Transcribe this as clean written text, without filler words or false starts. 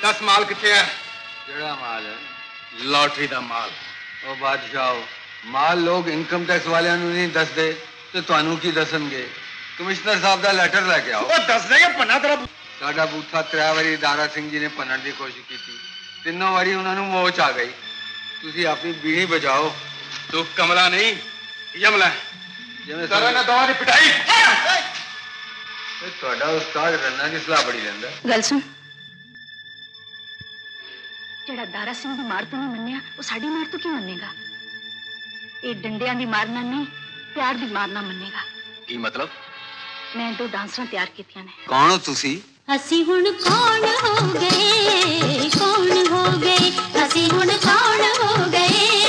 दस माल कितने है? केड़ा माल है? लॉटरी का माल। ओ बादशाह, माल लोग इनकम टैक्स वालियां नूं नहीं दसदे ते तुहानू की दसणगे? कमिश्नर साहब दा लेटर लेके आओ। ओ दस देगा पन्ना तेरा। साडा बूथा 3 वारी दारा सिंह जी ने भनण दी कोशिश की, तीनों वारी उन्हां नूं मोच आ गई। तुसीं अपनी बीड़ी बजाओ। तू कमला नहीं यमला जिवें सारा ने दवा दी पिटाई। ਤੁਹਾਡਾ ਉਸਤਾਦ ਰੰਨਾ ਦੀ ਸਲਾਹ ਬੜੀ ਲੈਂਦਾ। ਗੱਲ ਸੁਣ, ਜਿਹੜਾ ਦਾਰਾ ਸਿੰਘ ਦੀ ਮਾਰ ਤੋਂ ਨਹੀਂ ਮੰਨਿਆ ਉਹ ਸਾਡੀ ਮਾਰ ਤੋਂ ਕੀ ਮੰਨੇਗਾ? ਇਹ ਡੰਡਿਆਂ ਦੀ ਮਾਰ ਨਾਲ ਨਹੀਂ, ਪਿਆਰ ਦੀ ਮਾਰ ਨਾਲ ਮੰਨੇਗਾ। ਕੀ ਮਤਲਬ? ਮੈਂ 2 ਡਾਂਸਰਾਂ ਤਿਆਰ ਕੀਤੀਆਂ ਨੇ। ਕੌਣ ਹੋ ਤੁਸੀਂ? ਅਸੀਂ ਹੁਣ ਕੌਣ ਹੋ ਗਏ, ਕੌਣ ਹੋ ਗਏ, ਅਸੀਂ ਹੁਣ ਕੌਣ ਹੋ ਗਏ।